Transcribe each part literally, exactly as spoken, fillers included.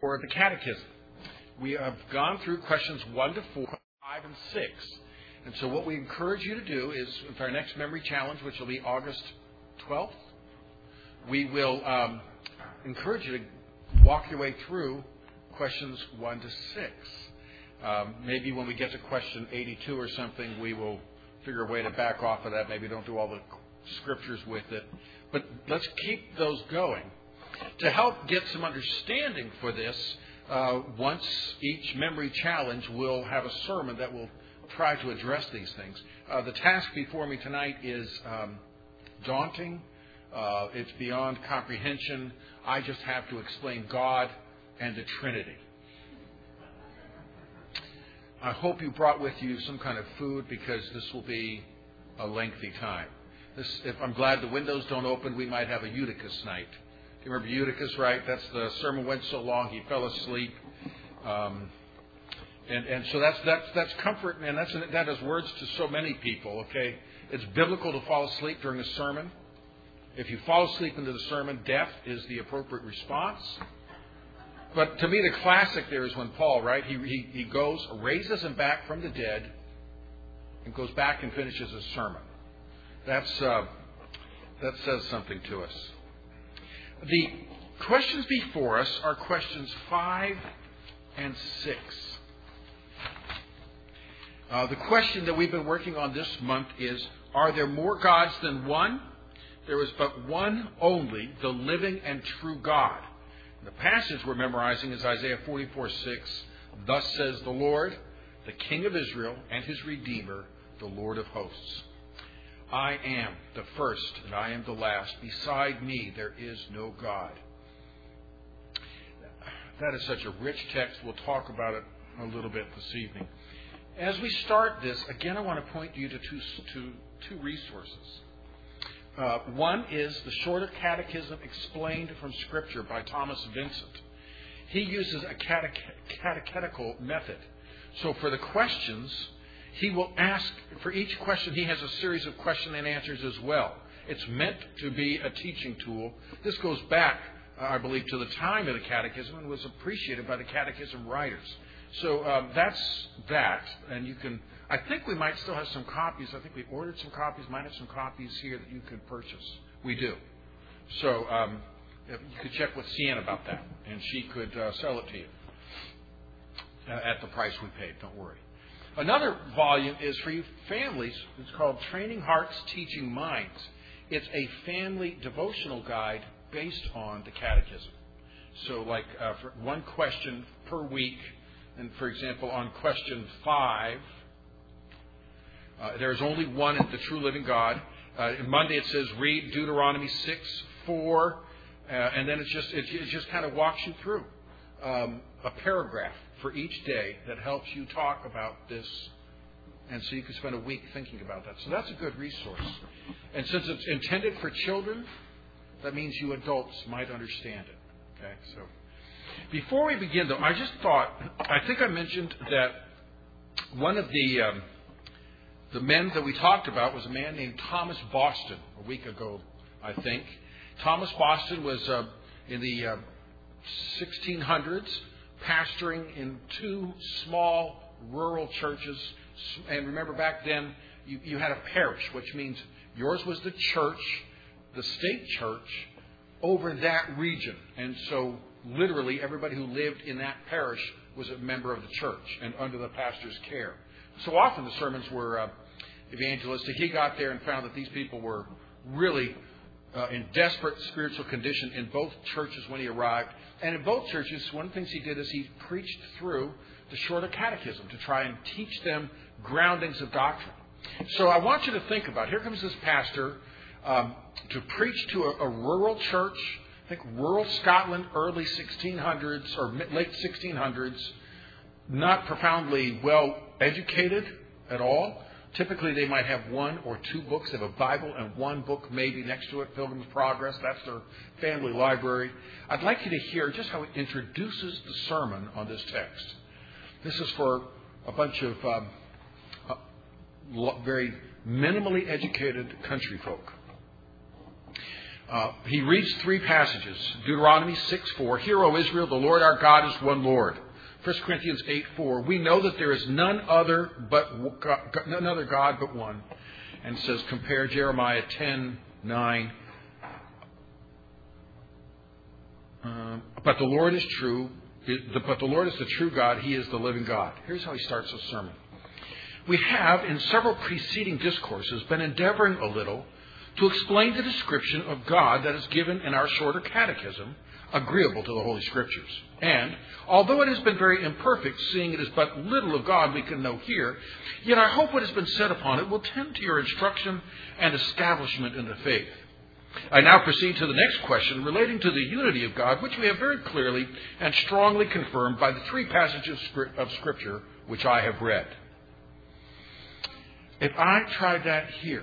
For the Catechism. We have gone through questions one to four, five, and six. And so what we encourage you to do is, with our next memory challenge, which will be August twelfth, we will um, encourage you to walk your way through questions one to six. Um, maybe when we get to question eighty-two or something, we will figure a way to back off of that. Maybe don't do all the scriptures with it. But let's keep those going. To help get some understanding for this, uh, once each memory challenge will have a sermon that will try to address these things. Uh, the task before me tonight is um, daunting. Uh, it's beyond comprehension. I just have to explain God and the Trinity. I hope you brought with you some kind of food because this will be a lengthy time. This, if I'm glad the windows don't open, we might have a Eutychus night. Do you remember Eutychus, right? That's the sermon went so long he fell asleep. Um, and, and so that's that's that's comfort, and that's that is words to so many people. Okay, it's biblical to fall asleep during a sermon. If you fall asleep into the sermon, death is the appropriate response. But to me, the classic there is when Paul, right? He he, he goes, raises him back from the dead, and goes back and finishes his sermon. That's uh, that says something to us. The questions before us are questions five and six. Uh, the question that we've been working on this month is, are there more gods than one? There is but one only, the living and true God. The passage we're memorizing is Isaiah forty-four six. Thus says the Lord, the King of Israel and his Redeemer, the Lord of hosts. I am the first and I am the last. Beside me there is no God. That is such a rich text. We'll talk about it a little bit this evening. As we start this, again, I want to point you to two, to two resources. Uh, one is the Shorter Catechism Explained from Scripture by Thomas Vincent. He uses a catech- catechetical method. So for the questions, he will ask, for each question, he has a series of question and answers as well. It's meant to be a teaching tool. This goes back, uh, I believe, to the time of the Catechism and was appreciated by the Catechism writers. So um, that's that. And you can, I think we might still have some copies. I think we ordered some copies. Might have some copies here that you could purchase. We do. So um, you could check with Sienna about that, and she could uh, sell it to you uh, at the price we paid. Don't worry. Another volume is for you families. It's called Training Hearts, Teaching Minds. It's a family devotional guide based on the Catechism. So like uh, for one question per week. And for example, on question five, uh, there is only one in the true living God. Uh, Monday it says read Deuteronomy six four. Uh, and then it's just, it, it just kind of walks you through um, a paragraph for each day that helps you talk about this, and so you can spend a week thinking about that. So that's a good resource. And since it's intended for children, that means you adults might understand it. Okay, so before we begin, though, I just thought, I think I mentioned that one of the um, the men that we talked about was a man named Thomas Boston a week ago, I think. Thomas Boston was uh, in the uh, sixteen hundreds, pastoring in two small rural churches. And remember, back then, you, you had a parish, which means yours was the church, the state church, over that region. And so, literally, everybody who lived in that parish was a member of the church and under the pastor's care. So often the sermons were uh, evangelistic. He got there and found that these people were really uh, in desperate spiritual condition in both churches when he arrived. And in both churches, one of the things he did is he preached through the Shorter Catechism to try and teach them groundings of doctrine. So I want you to think about, here comes this pastor um, to preach to a, a rural church, I think rural Scotland, early sixteen hundreds or late sixteen hundreds, not profoundly well educated at all. Typically, they might have one or two books. They have a Bible and one book maybe next to it, Pilgrim's Progress. That's their family library. I'd like you to hear just how it introduces the sermon on this text. This is for a bunch of um, uh, very minimally educated country folk. Uh, he reads three passages. Deuteronomy six four. Hear, O Israel, the Lord our God is one Lord. First Corinthians eight four. We know that there is none other but none other God but one. And says, compare Jeremiah ten nine. Uh, but the Lord is true. But the Lord is the true God. He is the living God. Here's how he starts the sermon. We have, in several preceding discourses, been endeavoring a little to explain the description of God that is given in our shorter catechism, agreeable to the Holy Scriptures. And, although it has been very imperfect, seeing it is but little of God we can know here, yet I hope what has been said upon it will tend to your instruction and establishment in the faith. I now proceed to the next question relating to the unity of God, which we have very clearly and strongly confirmed by the three passages of Scripture which I have read. If I tried that here,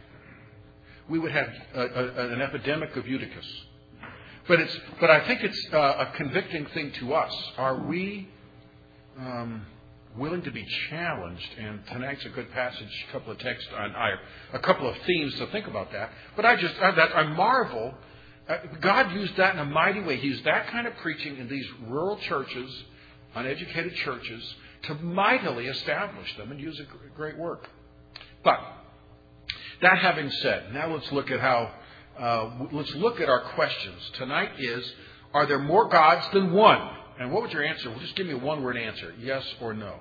we would have a, a, an epidemic of Eutychus. But it's, but I think it's uh, a convicting thing to us. Are we um, willing to be challenged? And tonight's a good passage, a couple of texts on a couple of themes to think about that. But I just I, that, I marvel. Uh, God used that in a mighty way. He used that kind of preaching in these rural churches, uneducated churches, to mightily establish them and use a great work. But that having said, now let's look at how, uh, let's look at our questions. Tonight is, are there more gods than one? And what would your answer? Well, just give me a one-word answer, yes or no.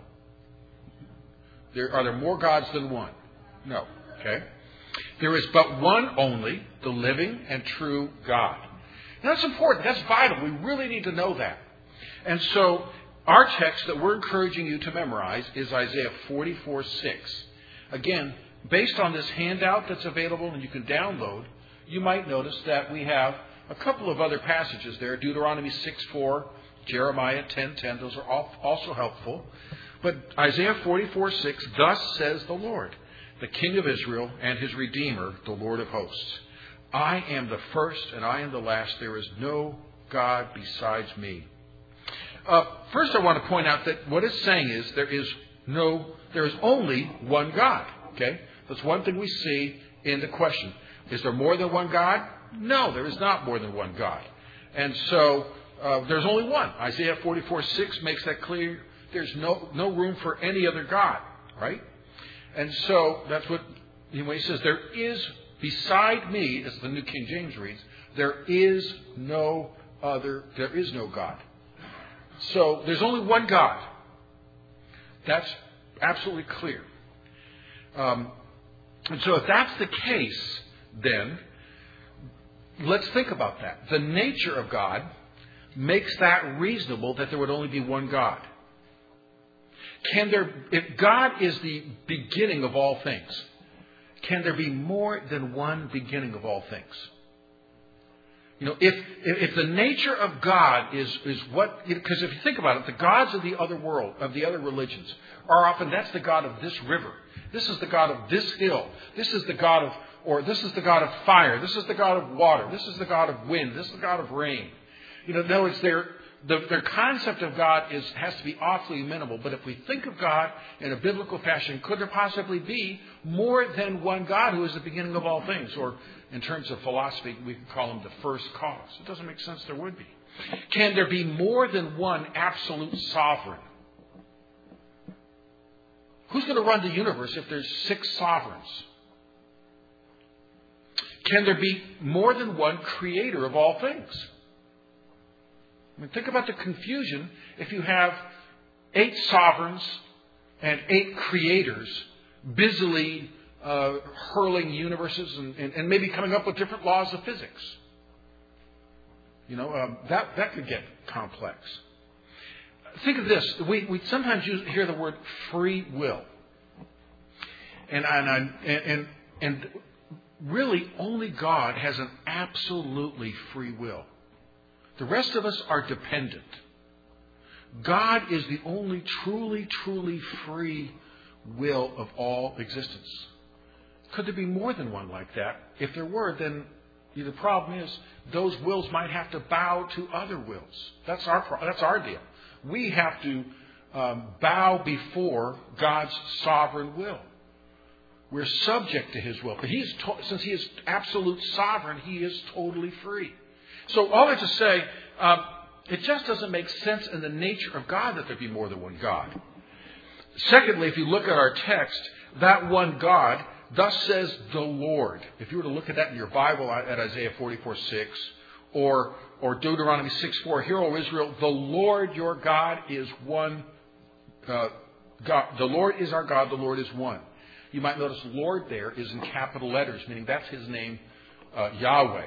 There, are there more gods than one? No. Okay. There is but one only, the living and true God. Now, that's important. That's vital. We really need to know that. And so, our text that we're encouraging you to memorize is Isaiah forty-four six. Again, based on this handout that's available and you can download, you might notice that we have a couple of other passages there. Deuteronomy six four, Jeremiah ten ten. Those are also helpful. But Isaiah forty-four six, thus says the Lord, the King of Israel and his Redeemer, the Lord of hosts. I am the first and I am the last. There is no God besides me. Uh, first, I want to point out that what it's saying is there is no, there is only one God. Okay? That's one thing we see in the question. Is there more than one God? No, there is not more than one God. And so uh, there's only one. Isaiah forty-four six makes that clear. There's no no room for any other God, right? And so that's what when he says there is beside me, as the New King James reads, there is no other, there is no God. So there's only one God. That's absolutely clear. Um, and so if that's the case, then let's think about that. The nature of God makes that reasonable that there would only be one God. Can there, if God is the beginning of all things, can there be more than one beginning of all things? You know, if if the nature of God is is what, because if you think about it, the gods of the other world, of the other religions, are often, that's the God of this river. This is the God of this hill. This is the God of, or this is the God of fire. This is the God of water. This is the God of wind. This is the God of rain. You know, no, it's their the, their concept of God is has to be awfully minimal. But if we think of God in a biblical fashion, could there possibly be more than one God who is the beginning of all things? Or in terms of philosophy, we can call him the first cause. It doesn't make sense there would be. Can there be more than one absolute sovereign? Who's going to run the universe if there's six sovereigns? Can there be more than one creator of all things? I mean, think about the confusion if you have eight sovereigns and eight creators busily uh, hurling universes and, and, and maybe coming up with different laws of physics. You know, um, that, that could get complex. Think of this. We, we sometimes use, hear the word free will. And, and, and, and really only God has an absolutely free will. The rest of us are dependent. God is the only truly, truly free will of all existence. Could there be more than one like that? If there were, then the problem is those wills might have to bow to other wills. That's our, that's our deal. We have to um, bow before God's sovereign will. We're subject to His will. But he's to- since He is absolute sovereign, He is totally free. So all that to say, um, it just doesn't make sense in the nature of God that there be more than one God. Secondly, if you look at our text, that one God, thus says the Lord. If you were to look at that in your Bible at Isaiah forty-four six or, or Deuteronomy six four, Hear, O Israel, the Lord your God is one. Uh, God, the Lord is our God, the Lord is one. You might notice Lord there is in capital letters, meaning that's His name, uh, Yahweh.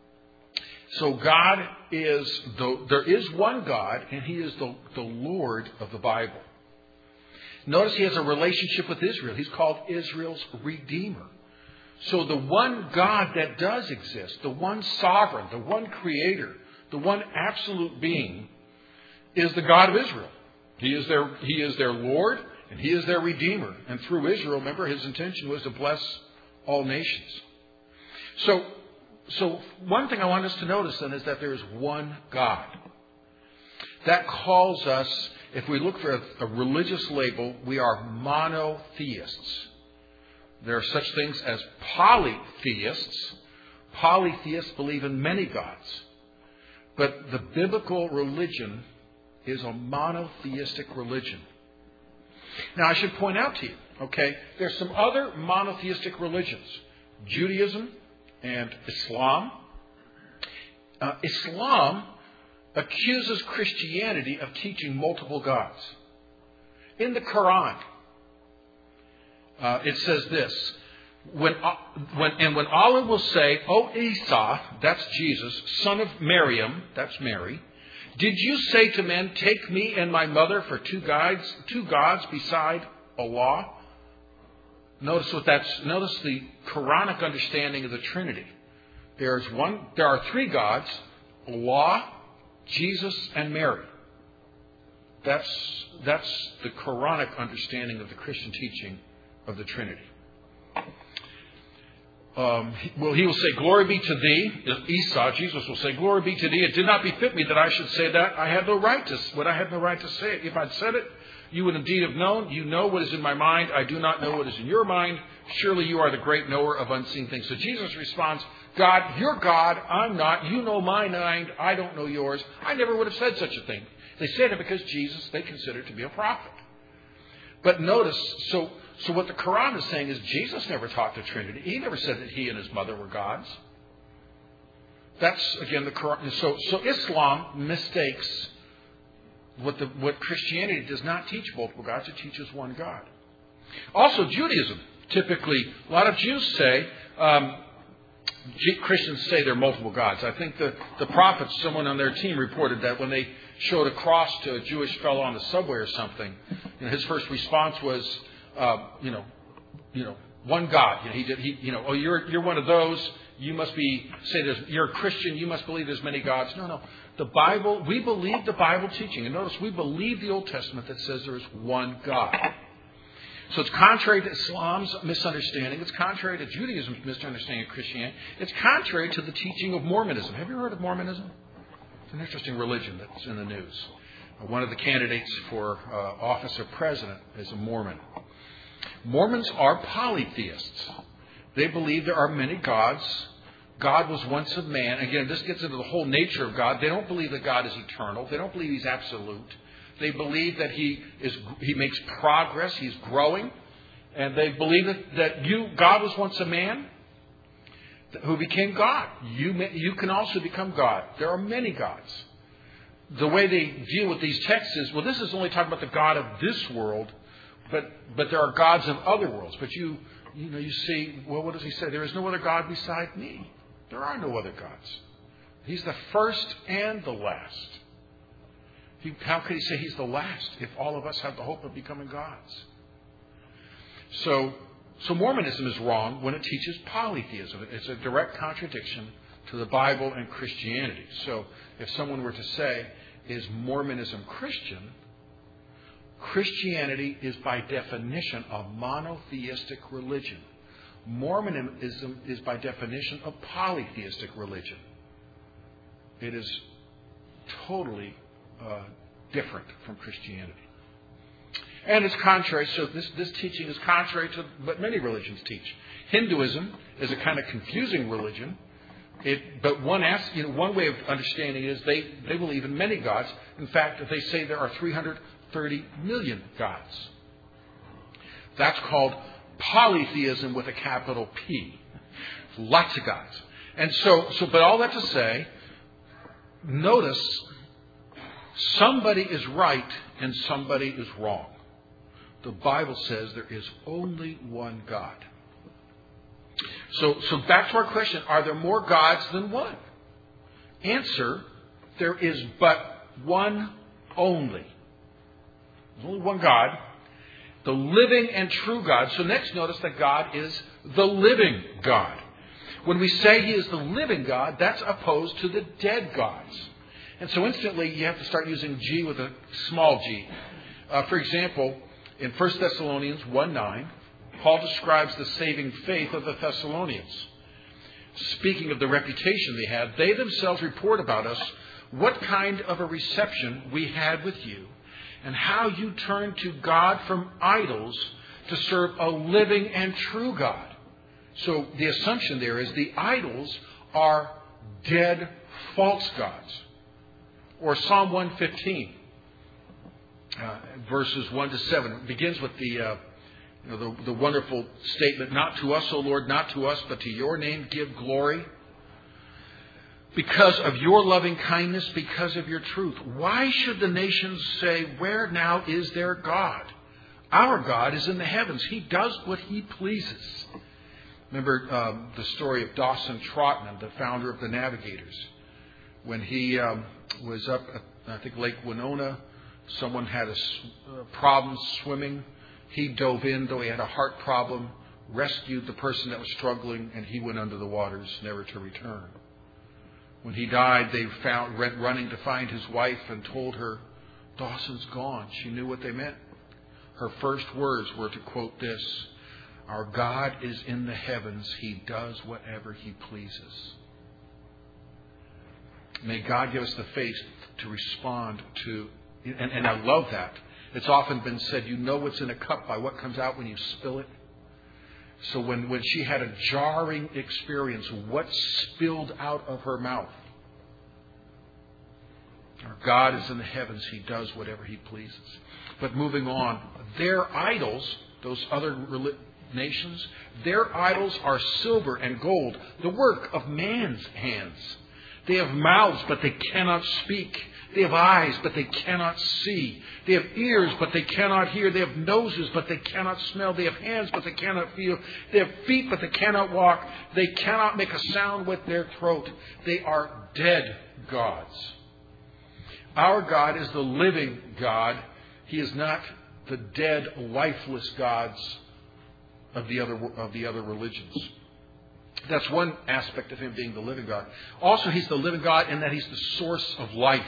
So God is, the, there is one God, and He is the, the Lord of the Bible. Notice He has a relationship with Israel. He's called Israel's Redeemer. So the one God that does exist, the one sovereign, the one creator, the one absolute being, is the God of Israel. He is their, He is their Lord, and He is their Redeemer. And through Israel, remember, His intention was to bless all nations. So, so one thing I want us to notice then is that there is one God. That calls us, if we look for a, a religious label, we are monotheists. There are such things as polytheists. Polytheists believe in many gods. But the biblical religion is a monotheistic religion. Now, I should point out to you, okay, there's some other monotheistic religions. Judaism and Islam. Uh, Islam accuses Christianity of teaching multiple gods. In the Quran, uh, it says this, when, uh, when, and when Allah will say, O Isa, that's Jesus, son of Maryam, that's Mary, did you say to men, take me and my mother for two gods, two gods beside Allah? Notice what that's, notice the Quranic understanding of the Trinity. There's one, there are three gods, Allah, Jesus, and Mary. That's, that's the Quranic understanding of the Christian teaching of the Trinity. Um, well, he will say, glory be to thee. Esau, Jesus will say, glory be to thee. It did not befit me that I should say that. I had no right to, but I had no right to say it. If I'd said it, you would indeed have known. You know what is in my mind. I do not know what is in your mind. Surely you are the great knower of unseen things. So Jesus responds, God, you're God. I'm not. You know my mind. I don't know yours. I never would have said such a thing. They said it because Jesus, they considered to be a prophet. But notice, so so what the Quran is saying is Jesus never taught the Trinity. He never said that he and his mother were gods. That's, again, the Quran. So, so Islam mistakes what, the, what Christianity does not teach multiple gods. It teaches one God. Also, Judaism. Typically, a lot of Jews say, um, Christians say they're multiple gods. I think the, the prophets, someone on their team reported that when they showed a cross to a Jewish fellow on the subway or something, you know, his first response was, uh, you know, you know, one God. You know, he did, he, you know, oh, you're you're one of those. You must be say there's you're a Christian. You must believe there's many gods. No, no. The Bible. We believe the Bible teaching, and notice we believe the Old Testament that says there is one God. So it's contrary to Islam's misunderstanding. It's contrary to Judaism's misunderstanding of Christianity. It's contrary to the teaching of Mormonism. Have you heard of Mormonism? It's an interesting religion that's in the news. One of the candidates for uh, office of president is a Mormon. Mormons are polytheists. They believe there are many gods. God was once a man. Again, this gets into the whole nature of God. They don't believe that God is eternal. They don't believe He's absolute. They believe that He is He makes progress. He's growing. And they believe that, that you God was once a man who became God. You, may, you can also become God. There are many gods. The way they deal with these texts is, well, this is only talking about the God of this world, but but there are gods of other worlds. But you you know you see, well, what does He say? There is no other God beside me. There are no other gods. He's the first and the last. He, how could He say He's the last if all of us have the hope of becoming gods? So, so Mormonism is wrong when it teaches polytheism. It's a direct contradiction to the Bible and Christianity. So if someone were to say, is Mormonism Christian? Christianity is by definition a monotheistic religion. Mormonism is by definition a polytheistic religion. It is totally uh, different from Christianity. And it's contrary, so this, this teaching is contrary to what many religions teach. Hinduism is a kind of confusing religion. It, but one asks, you know, one way of understanding it is they, they believe in many gods. In fact, they say there are three hundred thirty million gods. That's called polytheism with a capital P. Lots of gods. And so, so, but all that to say, notice somebody is right and somebody is wrong. The Bible says there is only one God. So, so back to our question, are there more gods than one? Answer, there is but one only. There's only one God, the living and true God. So next notice that God is the living God. When we say He is the living God, that's opposed to the dead gods. And so instantly you have to start using G with a small g. Uh, for example, in First Thessalonians one nine, Paul describes the saving faith of the Thessalonians. Speaking of the reputation they had, they themselves report about us what kind of a reception we had with you and how you turned to God from idols to serve a living and true God. So the assumption there is the idols are dead false gods. Or Psalm one fifteen, uh, verses one to seven, begins with the, uh, you know, the, the wonderful statement, "Not to us, O Lord, not to us, but to your name give glory. Because of your loving kindness, because of your truth. Why should the nations say, where now is their God? Our God is in the heavens. He does what He pleases." Remember um, the story of Dawson Trotman, the founder of the Navigators. When he um, was up at, I think, Lake Winona, someone had a uh, problem swimming. He dove in, though he had a heart problem, rescued the person that was struggling, and he went under the waters, never to return. When he died, they found, went running to find his wife and told her, "Dawson's gone." She knew what they meant. Her first words were to quote this, "Our God is in the heavens. He does whatever He pleases." May God give us the faith to respond to, and, and I love that. It's often been said, you know what's in a cup by what comes out when you spill it. So when, when she had a jarring experience, what spilled out of her mouth? Our God is in the heavens. He does whatever He pleases. But moving on, their idols, those other nations, their idols are silver and gold, the work of man's hands. They have mouths, but they cannot speak. They have eyes, but they cannot see. They have ears, but they cannot hear. They have noses, but they cannot smell. They have hands, but they cannot feel. They have feet, but they cannot walk. They cannot make a sound with their throat. They are dead gods. Our God is the living God. He is not the dead, lifeless gods of the other of the other religions. That's one aspect of Him being the living God. Also, He's the living God in that He's the source of life.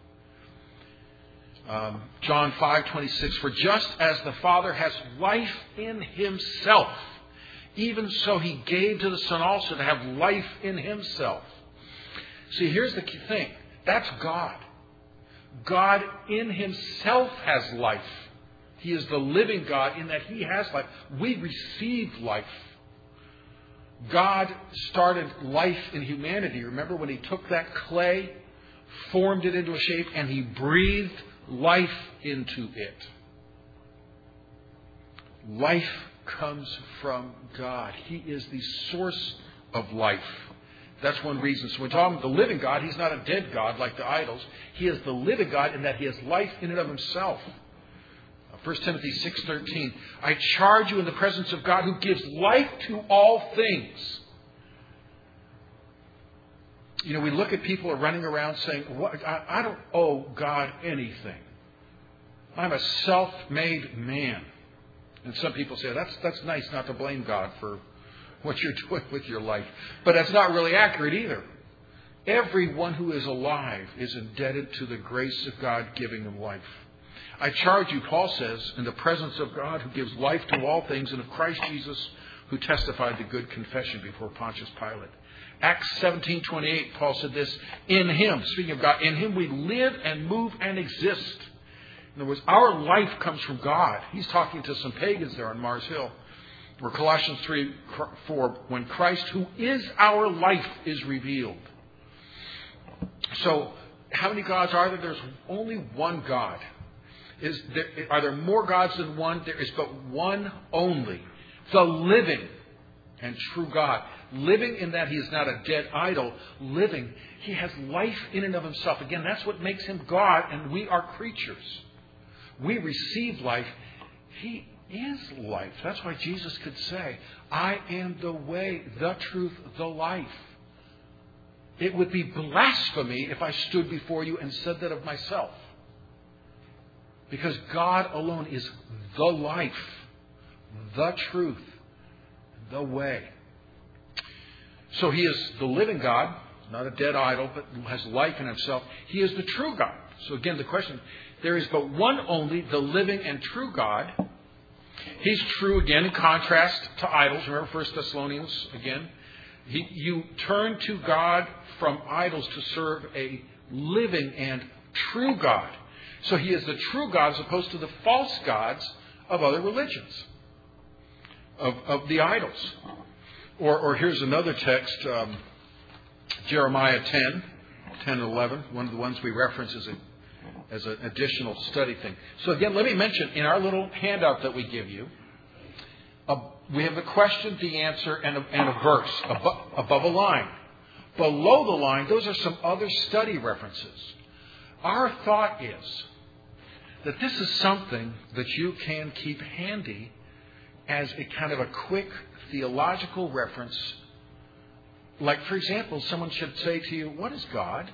Um, John five twenty-six, "For just as the Father has life in Himself, even so He gave to the Son also to have life in Himself." See, here's the key thing. That's God. God in Himself has life. He is the living God in that He has life. We receive life. God started life in humanity. Remember when He took that clay, formed it into a shape, and He breathed life into it. Life comes from God. He is the source of life. That's one reason. So when we talk about the living God, He's not a dead God like the idols. He is the living God in that He has life in and of Himself. First Timothy six thirteen, "I charge you in the presence of God who gives life to all things." You know, we look at people who are running around saying, "What? I, I don't owe God anything. I'm a self-made man." And some people say, that's, that's nice not to blame God for what you're doing with your life. But that's not really accurate either. Everyone who is alive is indebted to the grace of God giving them life. "I charge you," Paul says, "in the presence of God who gives life to all things, and of Christ Jesus who testified the good confession before Pontius Pilate." Acts seventeen twenty-eight, Paul said this, "In Him," speaking of God, "in Him we live and move and exist." In other words, our life comes from God. He's talking to some pagans there on Mars Hill. Where Colossians three four, when Christ, who is our life, is revealed. So, how many gods are there? There's only one God. Is there, are there more gods than one? There is but one only. The living and true God. Living in that He is not a dead idol. Living, He has life in and of Himself. Again, that's what makes Him God, and we are creatures. We receive life. He is life. That's why Jesus could say, I am the way, the truth, the life. It would be blasphemy if I stood before you and said that of myself. Because God alone is the life, the truth, the way. So He is the living God, not a dead idol, but has life in Himself. He is the true God. So again, the question, there is but one only, the living and true God. He's true, again, in contrast to idols. Remember First Thessalonians, again. He, you turn to God from idols to serve a living and true God. So He is the true God as opposed to the false gods of other religions, of, of the idols. Or, or here's another text, um, Jeremiah ten, ten and eleven, one of the ones we reference as a as an additional study thing. So again, let me mention, in our little handout that we give you, a, we have the question, the answer, and a, and a verse above, above a line. Below the line, those are some other study references. Our thought is that this is something that you can keep handy as a kind of a quick theological reference. Like, for example, someone should say to you, what is God?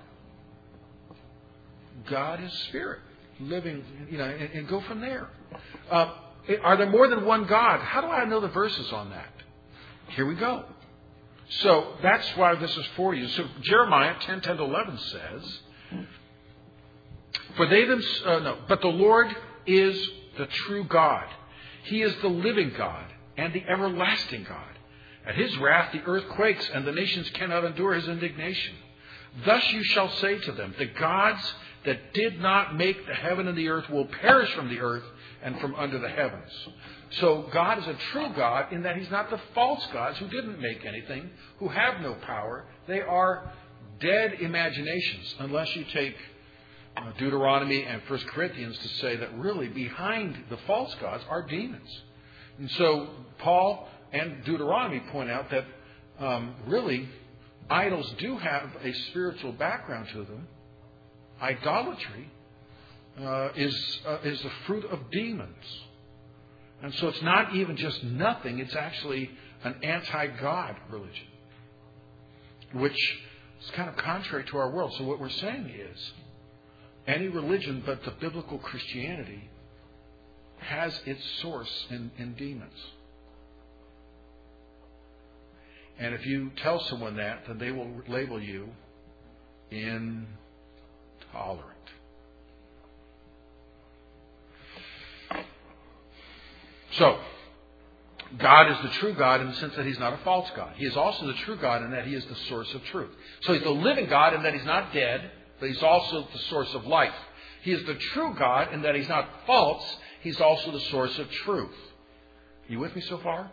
God is spirit, living, you know, and, and go from there. Uh, are there more than one God? How do I know the verses on that? Here we go. So that's why this is for you. So Jeremiah ten, ten to eleven says, For they them, uh, no, but the Lord is the true God. He is the living God and the everlasting God. At His wrath the earth quakes, and the nations cannot endure His indignation. Thus you shall say to them, the gods that did not make the heaven and the earth will perish from the earth and from under the heavens. So God is a true God in that He's not the false gods who didn't make anything, who have no power. They are dead imaginations, unless you take Deuteronomy and First Corinthians to say that really behind the false gods are demons. And so Paul and Deuteronomy point out that um, really idols do have a spiritual background to them. Idolatry uh, is uh, is the fruit of demons. And so it's not even just nothing, it's actually an anti-God religion, which is kind of contrary to our world. So what we're saying is, any religion but the biblical Christianity has its source in, in demons. And if you tell someone that, then they will label you intolerant. So, God is the true God in the sense that He's not a false God. He is also the true God in that He is the source of truth. So He's the living God in that He's not dead, but He's also the source of life. He is the true God in that He's not false. He's also the source of truth. Are you with me so far?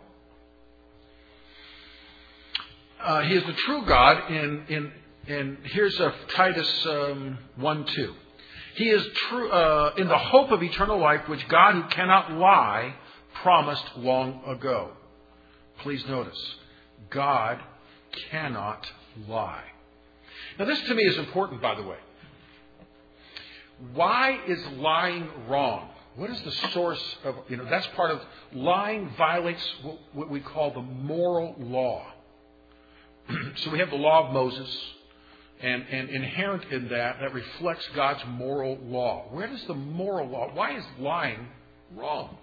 Uh, he is the true God in, in, in here's a Titus um, one two. He is true uh, in the hope of eternal life, which God, who cannot lie, promised long ago. Please notice, God cannot lie. Now this to me is important, by the way. Why is lying wrong? What is the source of, you know, that's part of, lying violates what, what we call the moral law. So we have the law of Moses, and, and inherent in that, that reflects God's moral law. Where does the moral law, why is lying wrong?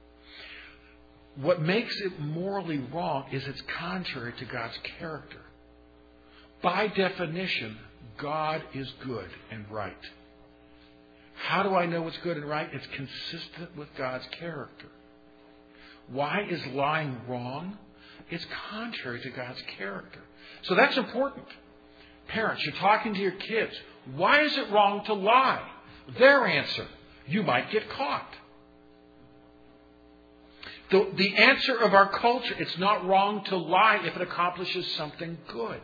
What makes it morally wrong is it's contrary to God's character. By definition, God is good and right. How do I know what's good and right? It's consistent with God's character. Why is lying wrong? It's contrary to God's character. So that's important. Parents, you're talking to your kids. Why is it wrong to lie? Their answer, you might get caught. The, the answer of our culture, it's not wrong to lie if it accomplishes something good.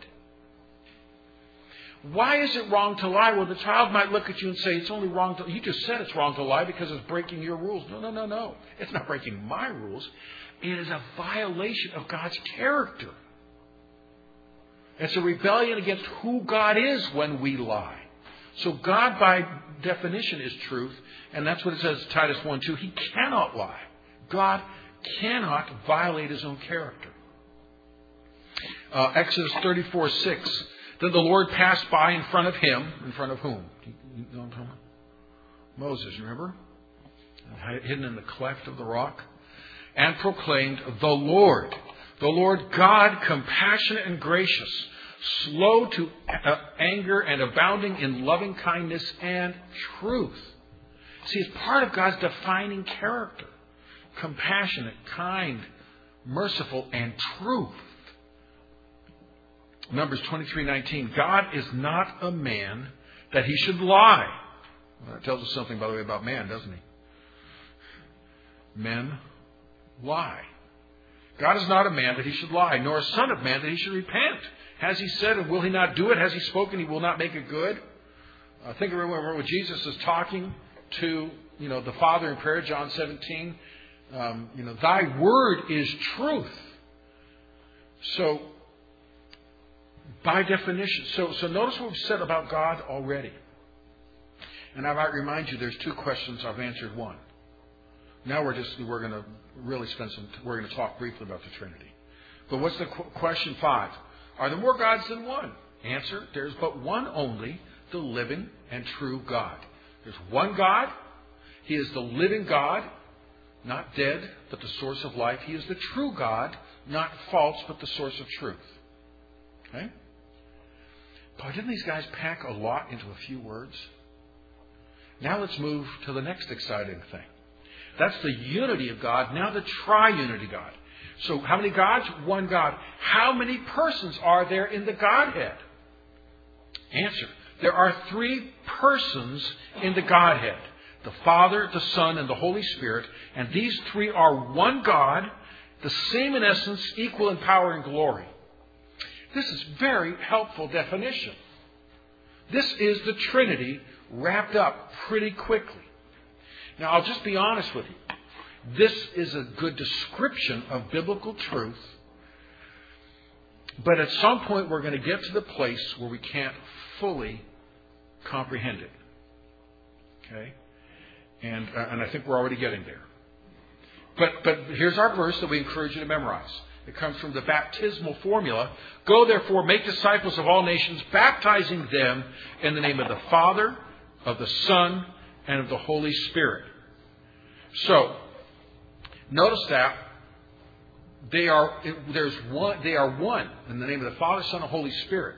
Why is it wrong to lie? Well, the child might look at you and say, it's only wrong to... You just said it's wrong to lie because it's breaking your rules. No, no, no, no. It's not breaking my rules. It is a violation of God's character. It's a rebellion against who God is when we lie. So God, by definition, is truth. And that's what it says in Titus one two. He cannot lie. God cannot violate his own character. Uh, Exodus thirty-four six. Then the Lord passed by in front of him. In front of whom? You know what I'm talking about? Moses, remember? Hidden in the cleft of the rock. And proclaimed, the Lord, the Lord God, compassionate and gracious, slow to uh, anger and abounding in loving kindness and truth. See, it's part of God's defining character. Compassionate, kind, merciful, and truth. Numbers twenty-three nineteen. God is not a man that he should lie. Well, that tells us something, by the way, about man, doesn't he? Men lie. God is not a man that he should lie, nor a son of man that he should repent. Has he said, and will he not do it? Has he spoken, he will not make it good? I think I remember when Jesus is talking to, you know, the Father in prayer, John seventeen. Um, you know, thy word is truth. So, by definition, so so notice what we've said about God already. And I might remind you, there's two questions. I've answered one. Now we're just we're going to really spend some. We're going to talk briefly about the Trinity. But what's the qu- question five? Are there more gods than one? Answer: there's but one only, the living and true God. There's one God. He is the living God, not dead, but the source of life. He is the true God, not false, but the source of truth. Okay? Boy, didn't these guys pack a lot into a few words? Now let's move to the next exciting thing. That's the unity of God. Now the triunity God. So how many gods? One God. How many persons are there in the Godhead? Answer: there are three persons in the Godhead. The Father, the Son, and the Holy Spirit. And these three are one God, the same in essence, equal in power and glory. This is very helpful definition. This is the Trinity wrapped up pretty quickly. Now, I'll just be honest with you. This is a good description of biblical truth. But at some point, we're going to get to the place where we can't fully comprehend it. Okay? And, uh, and I think we're already getting there. But, but here's our verse that we encourage you to memorize. It comes from the baptismal formula. Go therefore, make disciples of all nations, baptizing them in the name of the Father, of the Son, and of the Holy Spirit. So, notice that they are there's one. They are one in the name of the Father, Son, and Holy Spirit.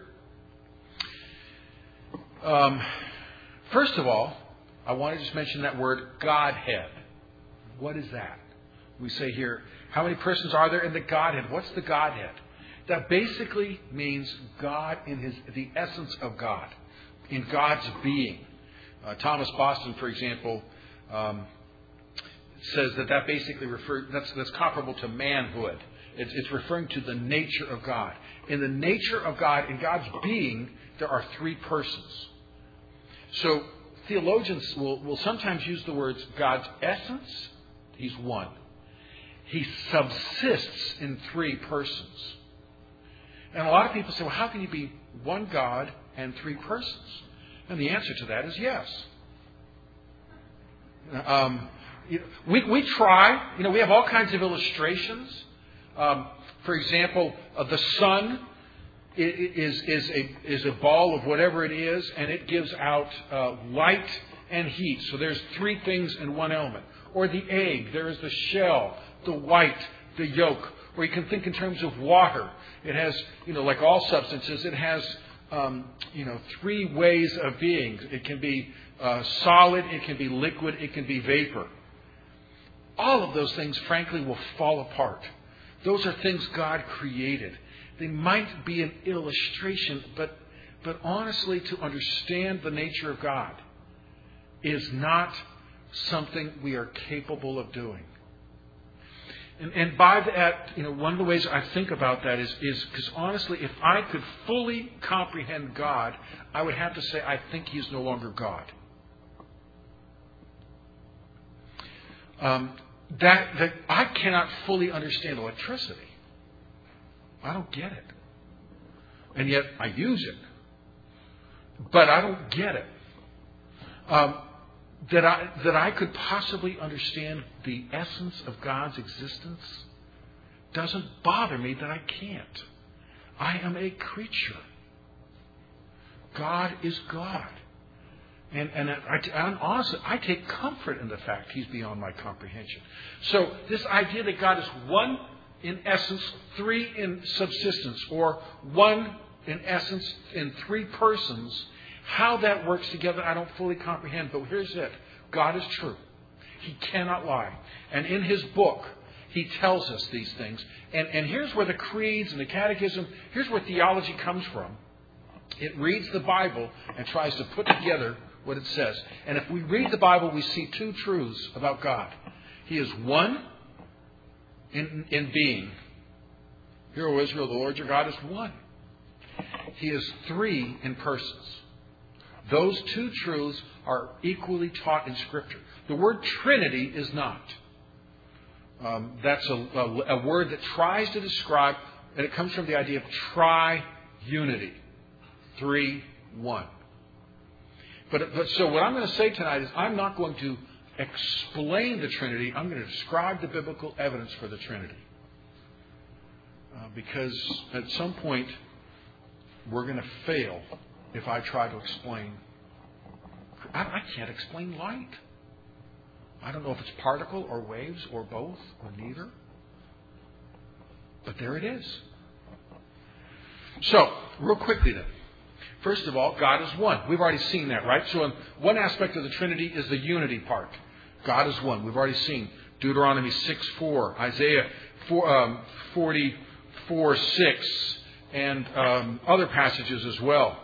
Um, first of all, I want to just mention that word Godhead. What is that? We say here, how many persons are there in the Godhead? What's the Godhead? That basically means God in his the essence of God, in God's being. Uh, Thomas Boston, for example, um, says that that basically refers that's that's comparable to manhood. It's, it's referring to the nature of God. In the nature of God, in God's being, there are three persons. So theologians will, will sometimes use the words God's essence. He's one. He subsists in three persons. And a lot of people say, well, how can you be one God and three persons? And the answer to that is yes. Um, we, we try, you know, we have all kinds of illustrations. Um, for example, uh, the sun is, is, a, is a ball of whatever it is, and it gives out uh, light and heat. So there's three things in one element. Or the egg, there is the shell, the white, the yolk. Or you can think in terms of water. It has, you know, like all substances, it has, um, you know, three ways of being. It can be uh, solid, it can be liquid, it can be vapor. All of those things, frankly, will fall apart. Those are things God created. They might be an illustration, but but honestly, to understand the nature of God is not something we are capable of doing. And, and by that, you know, one of the ways I think about that is, is because honestly, if I could fully comprehend God, I would have to say I think He's no longer God. Um, that, that I cannot fully understand electricity. I don't get it. And yet I use it. But I don't get it. Um, that I that I could possibly understand the essence of God's existence doesn't bother me that I can't. I am a creature. God is God. And, and, I, and honestly, I take comfort in the fact He's beyond my comprehension. So this idea that God is one in essence, three in subsistence, or one in essence in three persons, how that works together I don't fully comprehend. But here's it. God is true. He cannot lie. And in His book, He tells us these things. And, and here's where the creeds and the catechism, here's where theology comes from. It reads the Bible and tries to put together what it says. And if we read the Bible, we see two truths about God. He is one in, in being. Hear, O Israel, the Lord your God is one. He is three in persons. Those two truths are equally taught in Scripture. The word Trinity is not. Um, that's a, a, a word that tries to describe, and it comes from the idea of tri-unity. Three, one. But, but so what I'm going to say tonight is I'm not going to explain the Trinity. I'm going to describe the biblical evidence for the Trinity. Uh, because at some point we're going to fail if I try to explain. I, I can't explain light. I don't know if it's particle or waves or both or neither. But there it is. So, real quickly then. First of all, God is one. We've already seen that, right? So one aspect of the Trinity is the unity part. God is one. We've already seen Deuteronomy six four, Isaiah forty-four six, and um, other passages as well.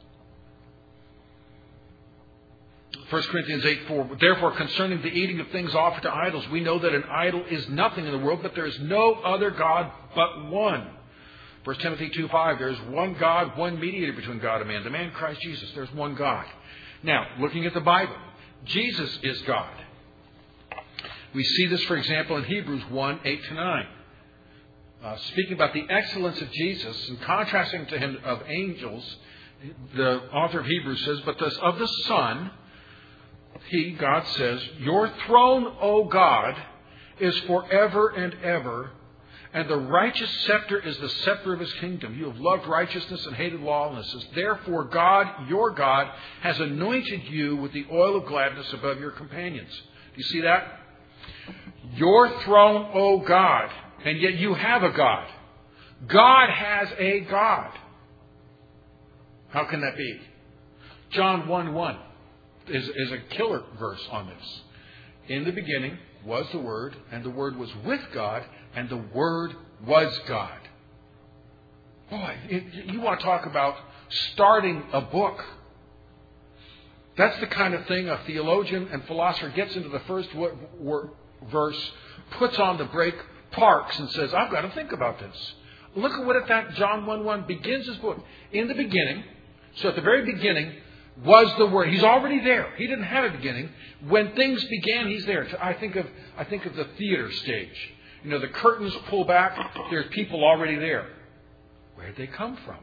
First Corinthians eight four, therefore concerning the eating of things offered to idols, we know that an idol is nothing in the world, but there is no other God but one. First Timothy two five, there is one God, one mediator between God and man, the man Christ Jesus. There's one God. Now, looking at the Bible, Jesus is God. We see this, for example, in Hebrews one eight to nine. Uh, speaking about the excellence of Jesus and contrasting to Him of angels, the author of Hebrews says, but this, of the Son, He, God says, your throne, O God, is forever and ever, and the righteous scepter is the scepter of His kingdom. You have loved righteousness and hated lawlessness. Therefore, God, your God, has anointed you with the oil of gladness above your companions. Do you see that? Your throne, O God. And yet you have a God. God has a God. How can that be? John one one is, is a killer verse on this. In the beginning was the Word, and the Word was with God, and the Word was God. Boy, it, you want to talk about starting a book. That's the kind of thing a theologian and philosopher gets into the first w- w- verse, puts on the brake, parks, and says, I've got to think about this. Look at what it, that John one one begins his book. In the beginning, so at the very beginning, was the Word. He's already there. He didn't have a beginning. When things began, He's there. I think of I think of the theater stage. You know, the curtains pull back. There's people already there. Where'd they come from?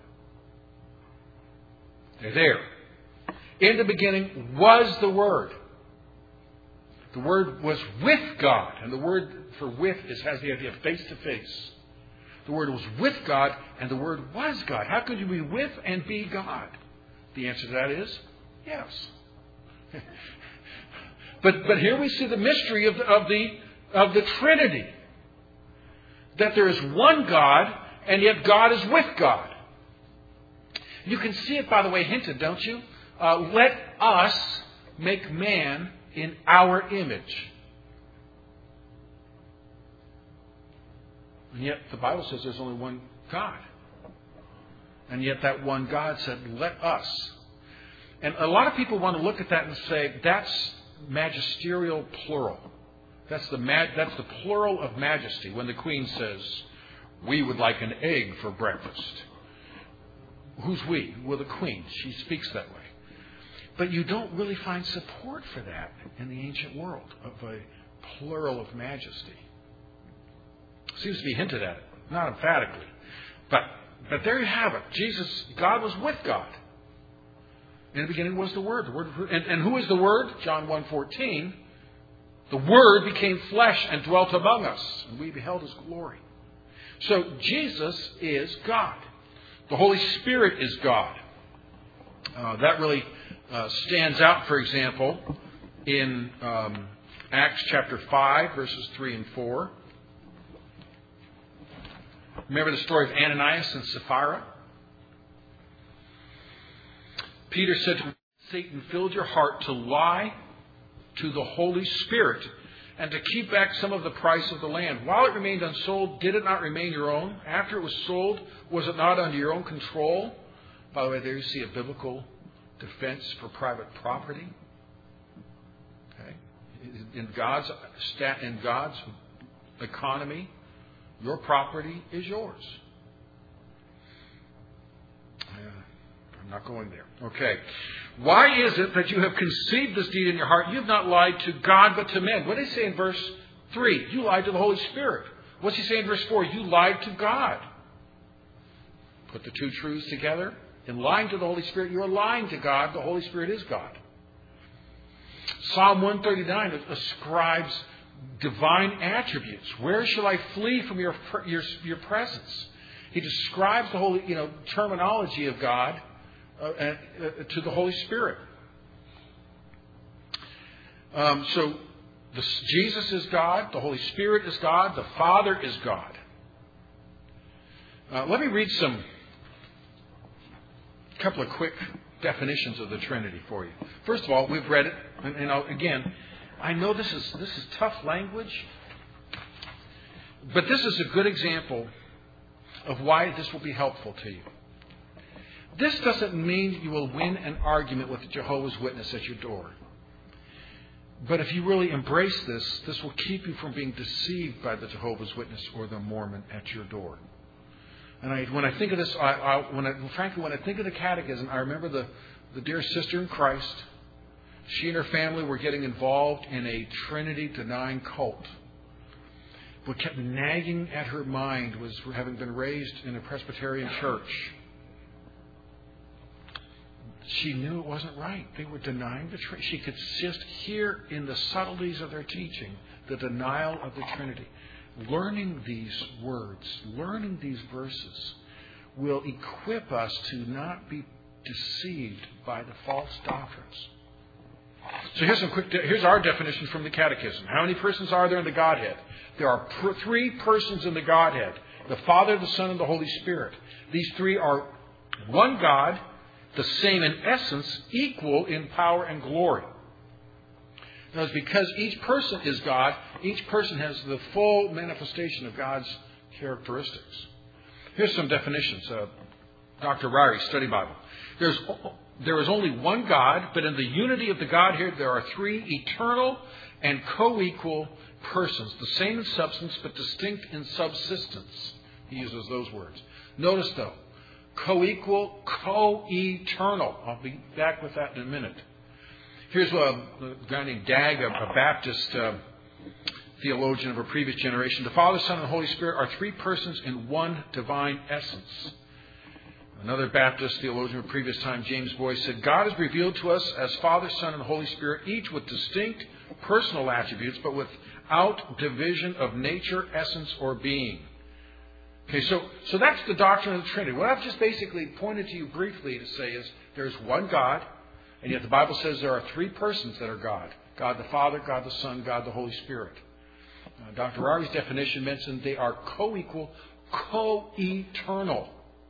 They're there. In the beginning was the Word. The Word was with God. And the word for with is, has the idea of face to face. The Word was with God and the Word was God. How could you be with and be God? The answer to that is yes. but but here we see the mystery of the, of the of the Trinity. That there is one God, and yet God is with God. You can see it, by the way, hinted, don't you? Uh, let us make man in our image. And yet the Bible says there's only one God. And yet that one God said, let us. And a lot of people want to look at that and say, that's magisterial plural. That's the ma- that's the plural of majesty. When the Queen says, "We would like an egg for breakfast." Who's we? Well, the Queen. She speaks that way. But you don't really find support for that in the ancient world of a plural of majesty. Seems to be hinted at, not emphatically. But but there you have it. Jesus, God was with God. In the beginning was the Word. The Word and, and who is the Word? John one fourteen. The Word became flesh and dwelt among us, and we beheld His glory. So Jesus is God. The Holy Spirit is God. Uh, that really uh, stands out, for example, in um, Acts chapter five, verses three and four. Remember the story of Ananias and Sapphira? Peter said to him, "Satan filled your heart to lie to the Holy Spirit and to keep back some of the price of the land. While it remained unsold, did it not remain your own? After it was sold, was it not under your own control?" By the way, there you see a biblical defense for private property. Okay, in God's in God's economy, your property is yours. I'm not going there. Okay. Why is it that you have conceived this deed in your heart? You have not lied to God but to men. What did he say in verse three? You lied to the Holy Spirit. What's he say in verse four? You lied to God. Put the two truths together. In lying to the Holy Spirit, you are lying to God. The Holy Spirit is God. Psalm one thirty-nine ascribes divine attributes. Where shall I flee from your your, your presence? He describes the holy, you know, terminology of God uh, uh, to the Holy Spirit. Um, so the, Jesus is God. The Holy Spirit is God. The Father is God. Uh, let me read some couple of quick definitions of the Trinity for you. First of all, we've read it, and, and I'll, again, I know this is this is tough language, but this is a good example of why this will be helpful to you. This doesn't mean you will win an argument with the Jehovah's Witness at your door. But if you really embrace this, this will keep you from being deceived by the Jehovah's Witness or the Mormon at your door. And I, when I think of this, I, I, when I, frankly, when I think of the Catechism, I remember the, the dear sister in Christ. She and her family were getting involved in a Trinity-denying cult. What kept nagging at her mind was having been raised in a Presbyterian church. She knew it wasn't right. They were denying the Trinity. She could just hear in the subtleties of their teaching the denial of the Trinity. Learning these words, learning these verses, will equip us to not be deceived by the false doctrines. So here's some quick. De- here's our definition from the Catechism. How many persons are there in the Godhead? There are pr- three persons in the Godhead: the Father, the Son, and the Holy Spirit. These three are one God, the same in essence, equal in power and glory. Now, it's because each person is God, each person has the full manifestation of God's characteristics. Here's some definitions. Uh, Doctor Ryrie's Study Bible. There's, there is only one God, but in the unity of the Godhead, there are three eternal and co-equal persons, the same in substance, but distinct in subsistence. He uses those words. Notice, though, co-equal, co-eternal. I'll be back with that in a minute. Here's a, a guy named Dag, a, a Baptist uh, theologian of a previous generation. The Father, Son, and Holy Spirit are three persons in one divine essence. Another Baptist theologian of a previous time, James Boyce, said, God is revealed to us as Father, Son, and Holy Spirit, each with distinct personal attributes, but without division of nature, essence, or being. Okay, so, so that's the doctrine of the Trinity. What I've just basically pointed to you briefly to say is there's one God, and yet the Bible says there are three persons that are God. God the Father, God the Son, God the Holy Spirit. Uh, Doctor Ryrie's definition mentioned they are co-equal, co-eternal.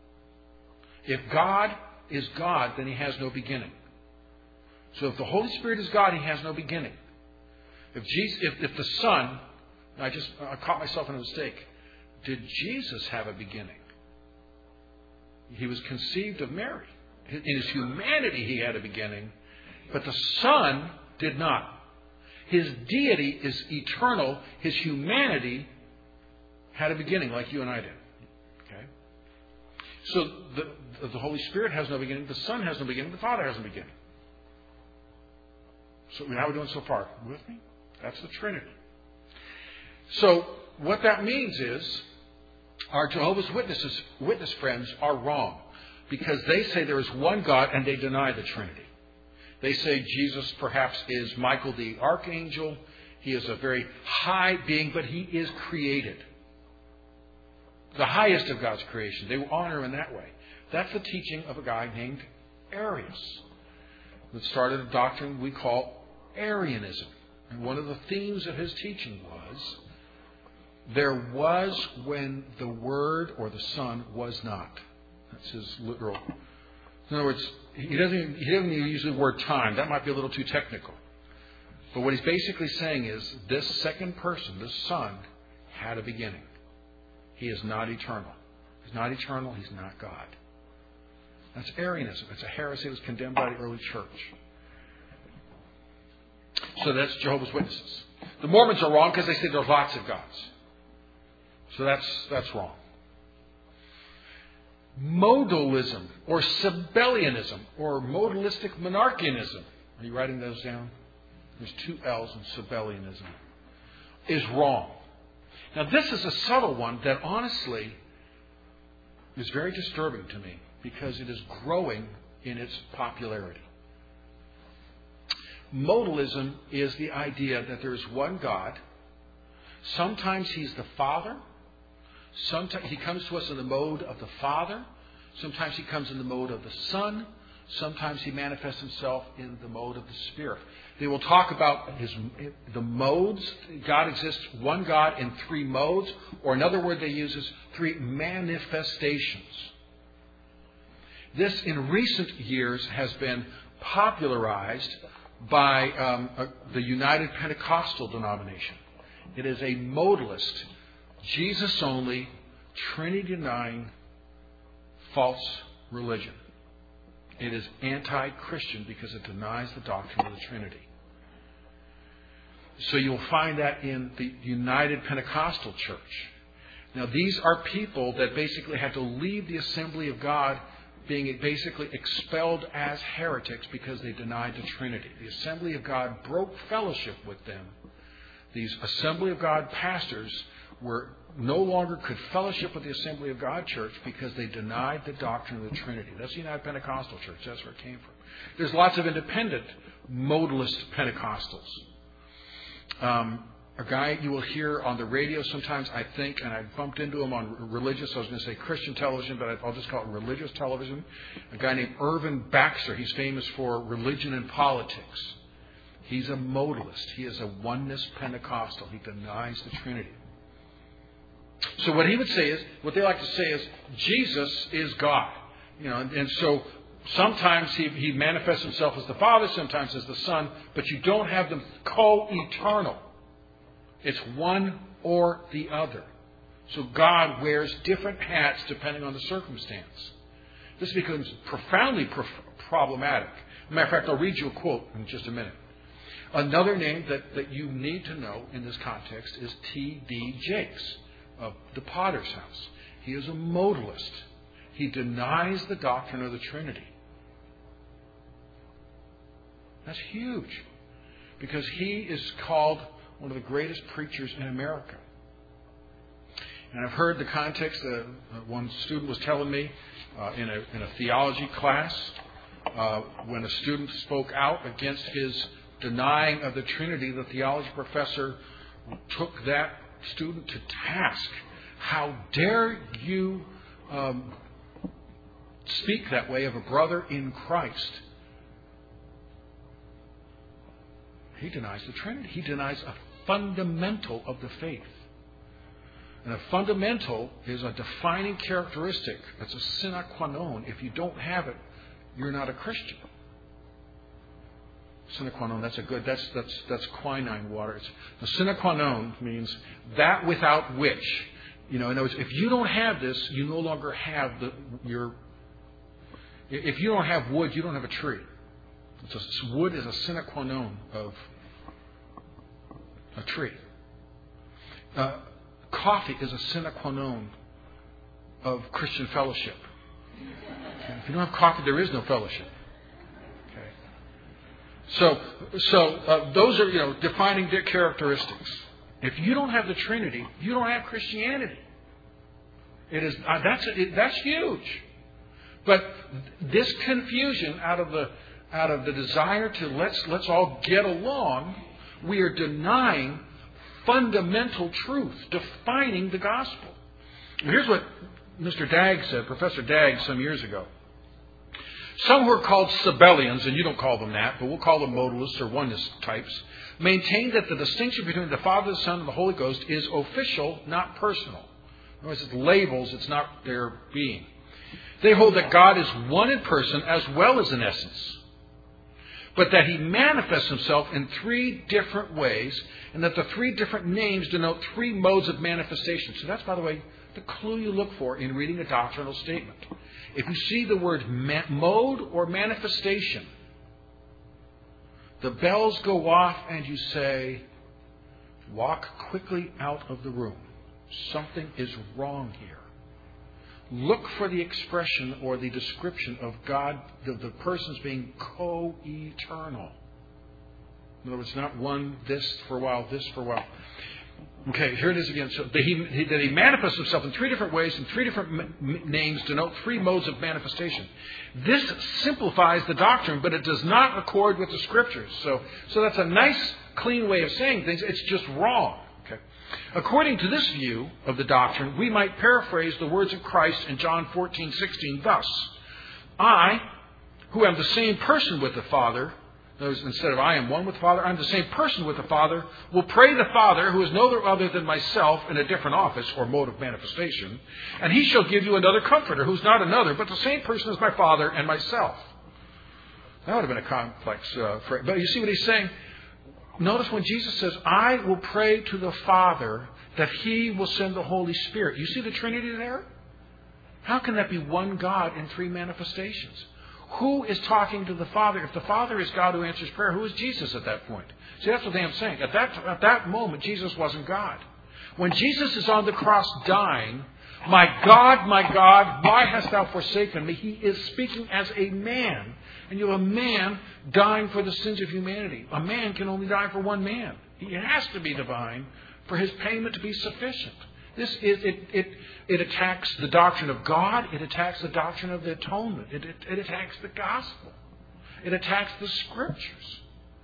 If God is God, then He has no beginning. So if the Holy Spirit is God, He has no beginning. If Jesus, if, if the Son, I just I caught myself in a mistake. Did Jesus have a beginning? He was conceived of Mary. In His humanity, He had a beginning, but the Son did not. His deity is eternal. His humanity had a beginning like you and I did. Okay? So the, the Holy Spirit has no beginning. The Son has no beginning. The Father has no beginning. So how are we doing so far? You with me? That's the Trinity. So what that means is our Jehovah's Witnesses, witness friends are wrong because they say there is one God and they deny the Trinity. They say Jesus perhaps is Michael the Archangel. He is a very high being, but he is created. The highest of God's creation. They honor him in that way. That's the teaching of a guy named Arius that started a doctrine we call Arianism. And one of the themes of his teaching was there was when the Word or the Son was not. That's his literal. In other words, he doesn't even, he doesn't even use the word time. That might be a little too technical. But what he's basically saying is this second person, this Son, had a beginning. He is not eternal. He's not eternal. He's not God. That's Arianism. It's a heresy that was condemned by the early church. So that's Jehovah's Witnesses. The Mormons are wrong because they say there's lots of gods. So that's that's wrong. Modalism or Sabellianism or modalistic monarchianism. Are you writing those down? There's two L's in Sabellianism. Is wrong. Now this is a subtle one that honestly is very disturbing to me because it is growing in its popularity. Modalism is the idea that there is one God. Sometimes He's the Father. Sometimes He comes to us in the mode of the Father. Sometimes He comes in the mode of the Son. Sometimes He manifests Himself in the mode of the Spirit. They will talk about his, the modes. God exists, one God in three modes. Or another word they use is three manifestations. This, in recent years, has been popularized by um, uh, the United Pentecostal denomination. It is a modalist, Jesus-only, Trinity-denying, false religion. It is anti-Christian because it denies the doctrine of the Trinity. So you'll find that in the United Pentecostal Church. Now, these are people that basically had to leave the Assembly of God, being basically expelled as heretics because they denied the Trinity. The Assembly of God broke fellowship with them. These Assembly of God pastors were no longer could fellowship with the Assembly of God church because they denied the doctrine of the Trinity. That's the United Pentecostal Church. That's where it came from. There's lots of independent modalist Pentecostals. Um, a guy you will hear on the radio sometimes, I think, and I bumped into him on religious, I was going to say Christian television, but I'll just call it religious television. A guy named Irvin Baxter. He's famous for religion and politics. He's a modalist. He is a oneness Pentecostal. He denies the Trinity. So what he would say is, what they like to say is, Jesus is God. You know, and, and so sometimes he, he manifests himself as the Father, sometimes as the Son, but you don't have them co-eternal. It's one or the other. So God wears different hats depending on the circumstance. This becomes profoundly pro- problematic. As a matter of fact, I'll read you a quote in just a minute. Another name that, that you need to know in this context is T D Jakes of the Potter's House. He is a modalist. He denies the doctrine of the Trinity. That's huge because he is called one of the greatest preachers in America. And I've heard the context. Uh, one student was telling me uh, in, a, in a theology class uh, when a student spoke out against his denying of the Trinity, the theology professor took that student to task. How dare you um, speak that way of a brother in Christ? He denies the Trinity. He denies a fundamental of the faith. And a fundamental is a defining characteristic. That's a sine qua non. If you don't have it, you're not a Christian. Sine qua non, that's a good, that's that's that's quinine water. It's, the sine qua non means that without which, you know, in other words, if you don't have this, you no longer have the your. If you don't have wood, you don't have a tree. It's a, wood is a sine qua non of a tree. Uh, coffee is a sine qua non of Christian fellowship. Okay? If you don't have coffee, there is no fellowship. Okay. So, so uh, those are, you know, defining characteristics. If you don't have the Trinity, you don't have Christianity. It is uh, that's it, that's huge. But this confusion out of the out of the desire to let's let's all get along, we are denying fundamental truth, defining the gospel. Here's what Mister Dagg said, Professor Dagg, some years ago. Some who are called Sabellians, and you don't call them that, but we'll call them modalists or oneness types, maintain that the distinction between the Father, the Son, and the Holy Ghost is official, not personal. In other words, it's labels, it's not their being. They hold that God is one in person as well as in essence, but that He manifests Himself in three different ways, and that the three different names denote three modes of manifestation. So that's, by the way, the clue you look for in reading a doctrinal statement. If you see the word ma- mode or manifestation, the bells go off and you say, walk quickly out of the room. Something is wrong here. Look for the expression or the description of God, the, the persons being co-eternal. In other words, not one this for a while, this for a while. Okay, here it is again. So that he, he, that he manifests Himself in three different ways, and three different m- names denote three modes of manifestation. This simplifies the doctrine, but it does not accord with the Scriptures. So, so that's a nice, clean way of saying things. It's just wrong. Okay. According to this view of the doctrine, we might paraphrase the words of Christ in John fourteen sixteen thus: I, who am the same person with the Father, instead of I am one with the Father, I'm the same person with the Father, will pray the Father, who is no other than myself in a different office or mode of manifestation, and He shall give you another Comforter, who's not another, but the same person as my Father and myself. That would have been a complex uh, phrase. But you see what He's saying? Notice when Jesus says, I will pray to the Father that He will send the Holy Spirit. You see the Trinity there? How can that be one God in three manifestations? Who is talking to the Father? If the Father is God who answers prayer, who is Jesus at that point? See, that's what I'm saying. At that, at that moment, Jesus wasn't God. When Jesus is on the cross dying, my God, my God, why hast thou forsaken me? He is speaking as a man. And you have a man dying for the sins of humanity. A man can only die for one man. He has to be divine for His payment to be sufficient. This is it. It it attacks the doctrine of God. It attacks the doctrine of the atonement. It, it, it attacks the gospel. It attacks the Scriptures.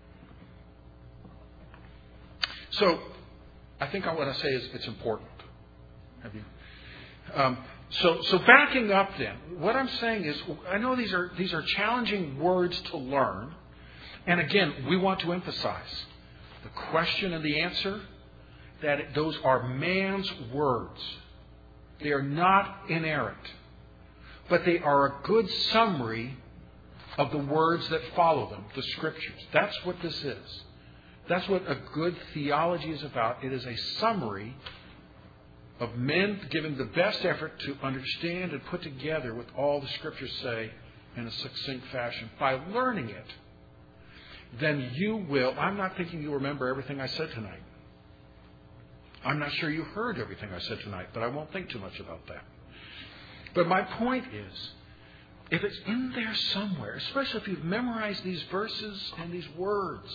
So, I think what I say is it's important. Have you? Um, so, so backing up then, what I'm saying is, I know these are these are challenging words to learn, and again, we want to emphasize the question and the answer. That those are man's words. They are not inerrant. But they are a good summary of the words that follow them, the Scriptures. That's what this is. That's what a good theology is about. It is a summary of men giving the best effort to understand and put together what all the Scriptures say in a succinct fashion. By learning it, then you will... I'm not thinking you'll remember everything I said tonight. I'm not sure you heard everything I said tonight, but I won't think too much about that. But my point is, if it's in there somewhere, especially if you've memorized these verses and these words,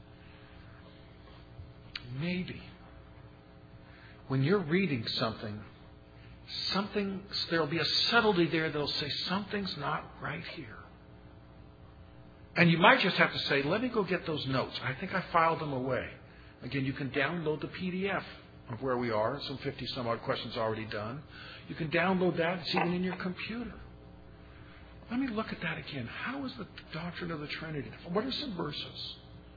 maybe when you're reading something, something there'll be a subtlety there that'll say something's not right here. And you might just have to say, let me go get those notes. I think I filed them away. Again, you can download the P D F of where we are, some fifty some odd questions already done. You can download that. It's even in your computer. Let me look at that again. How is the doctrine of the Trinity? What are some verses?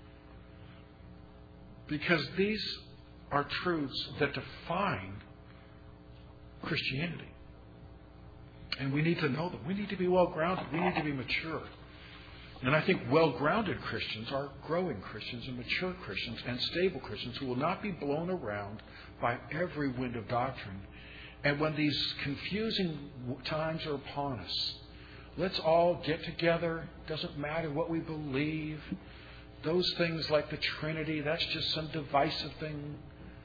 Because these are truths that define Christianity. And we need to know them. We need to be well grounded. We need to be mature. And I think well-grounded Christians are growing Christians and mature Christians and stable Christians who will not be blown around by every wind of doctrine. And when these confusing times are upon us, let's all get together. Doesn't matter what we believe. those things like the Trinity, that's just some divisive thing.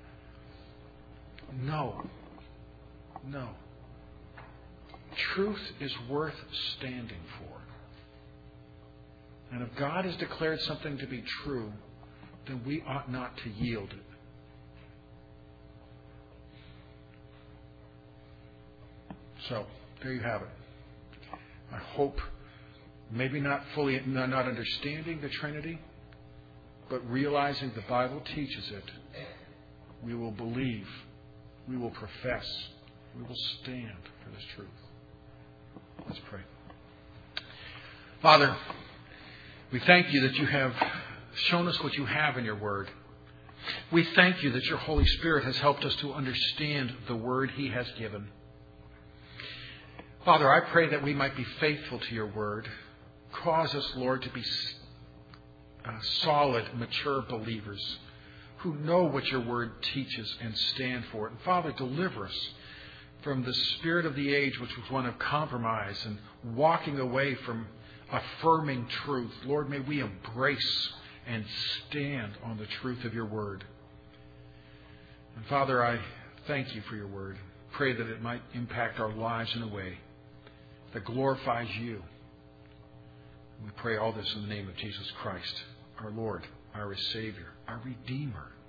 No. No. Truth is worth standing for. And if God has declared something to be true, then we ought not to yield it. So, there you have it. I hope, maybe not fully, not understanding the Trinity, but realizing the Bible teaches it, we will believe, we will profess, we will stand for this truth. Let's pray. Father, we thank you that you have shown us what you have in your Word. We thank you that your Holy Spirit has helped us to understand the Word He has given. Father, I pray that we might be faithful to your Word. Cause us, Lord, to be uh, solid, mature believers who know what your Word teaches and stand for it. And Father, deliver us from the spirit of the age, which was one of compromise and walking away from affirming truth. Lord, may we embrace and stand on the truth of your Word. And Father, I thank you for your Word. Pray that it might impact our lives in a way that glorifies you. We pray all this in the name of Jesus Christ, our Lord, our Savior, our Redeemer.